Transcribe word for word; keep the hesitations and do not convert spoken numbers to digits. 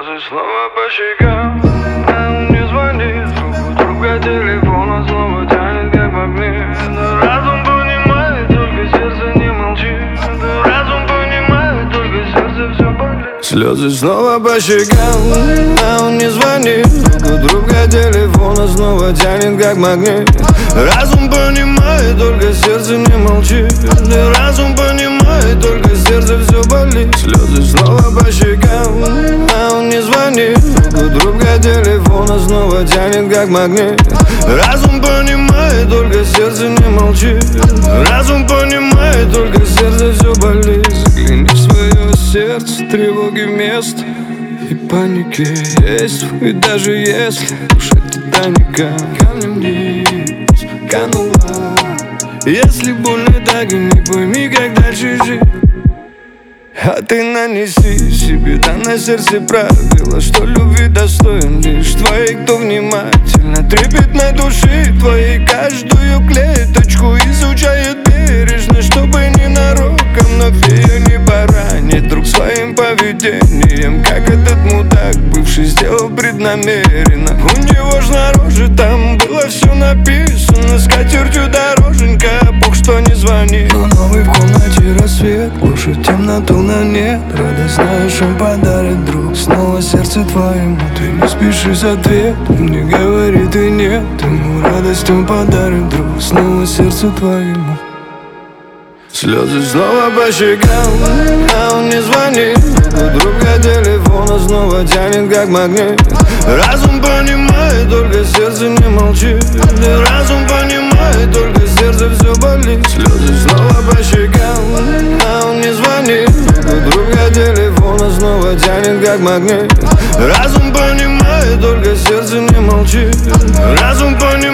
Слезы снова по щекам, а он не звонит. Звук друга телефона снова тянет как магнит. Но разум понимает, только сердце не молчит. Да разум понимает, только сердце все болит. Слезы снова по щекам, а он не звонит. Звук друга телефона снова тянет как магнит. Разум понимает, только сердце не молчит. Да разум понимает, только сердце все болит. Слезы снова по щекам, а он не звонит. Друг у друга телефона снова тянет как магнит. Разум понимает, только сердце не молчит. Разум понимает, только сердце все болит. Загляни в свое сердце, тревоги вместо и паники есть. И даже если душа Титаника камнем вниз канула, если больно, так и не пойми, как дальше жить. А ты нанеси себе да на сердце правила, что любви достоин лишь твоей, кто внимательно трепетной души твоей каждую клеточку изучает бережно, чтобы ненароком, но фея не поранит друг своим поведением, как этот мудак, бывший, сделал преднамеренно. У него ж на роже там было все написано скатертью дороженька, Бог, что не звонит. Но новый в комнате рассвет, глушит темноту на нет. Радость, знаешь, он подарит друг снова сердце твоему. Ты не спеши с ответом, не говори ты нет. Ему радость он подарит друг снова сердце твоему. Слезы снова по щекам, а он не звонит. У друга телефона снова тянет как магнит. Разум понимает, только сердце не молчит. Да разум понимает, только сердце все болит. Слезы снова по щекам, а он не звонит. У друга телефона снова тянет как магнит. Разум понимает, только сердце не молчит. Разум понимает.